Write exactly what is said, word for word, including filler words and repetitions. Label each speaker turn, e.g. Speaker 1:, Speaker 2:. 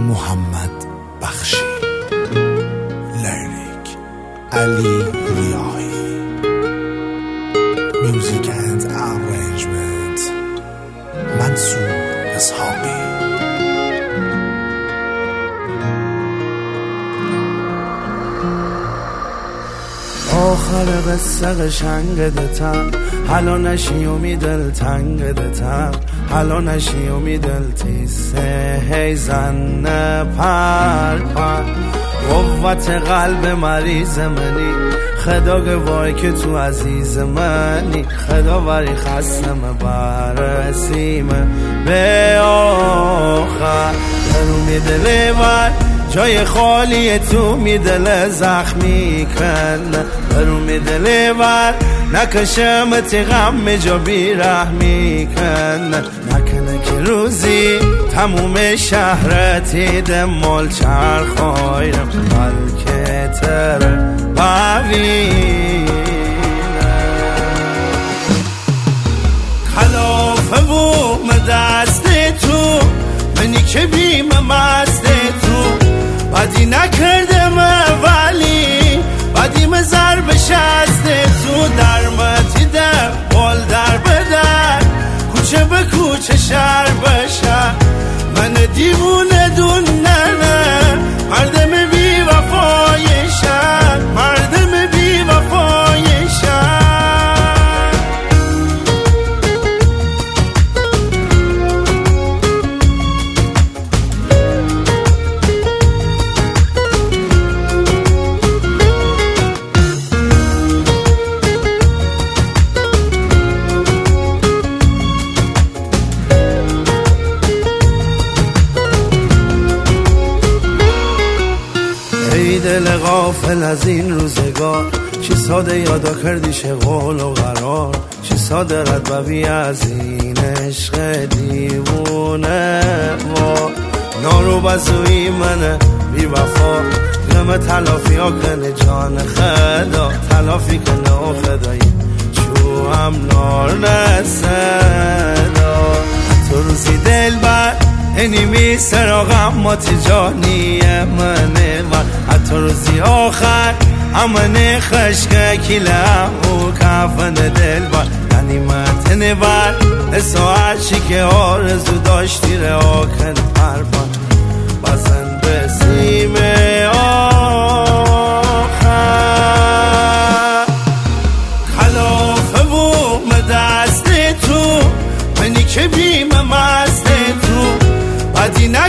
Speaker 1: محمد بخشی، لیریک علی ریاحی، میوزیک اند ارنجمنت منصور اسحاقی.
Speaker 2: آخر قصه قشنگ دتم، حالا نشی و می دل تنگ دتم، حالا نشی و می دل تیسه هی زن پر پر. قوت قلب مریض منی، خدا گواهی که تو عزیز منی، خدا وری خستم برسیم به آخر. درو می دل ور جای خالی تو می دل زخمی کنه، برو می دل ور نکشمت غم جا بیرحمی کنه. نکنه که روزی تموم شهرتی دمال چرخایرم، بلکه تره ببینه خلافه بوم دست تو، منی که بیم مست تو. بدی نکردم ولی بدیم ضرب شست تو. درمتی در بال در بدر، کوچه به کوچه شهر به شهر. من دیوونه دون نه نه، مردم بی وفای شهر، مردم بی وفای شهر. ای دل غافل از این روزگار، چی ساده یادا کردی شغل و قرار. چی ساده رد ببی از این عشق دیوونه و نارو بزوی منه بی وفا. غم تلافی ها کنه جان خدا، تلافی کنه و خدایی چو هم نار نسدا. تو روزی دل بر اینیمی سراغم ما تجانی منه من. حتی روزی آخر امن خشک کلم و کفن دل بر غنیمت نبر. ساعتی که آرزو داشتی رها کن پربان، بزن به سیم آخر. خلافه بوم دست تو، منی که بیم مست تو. بدی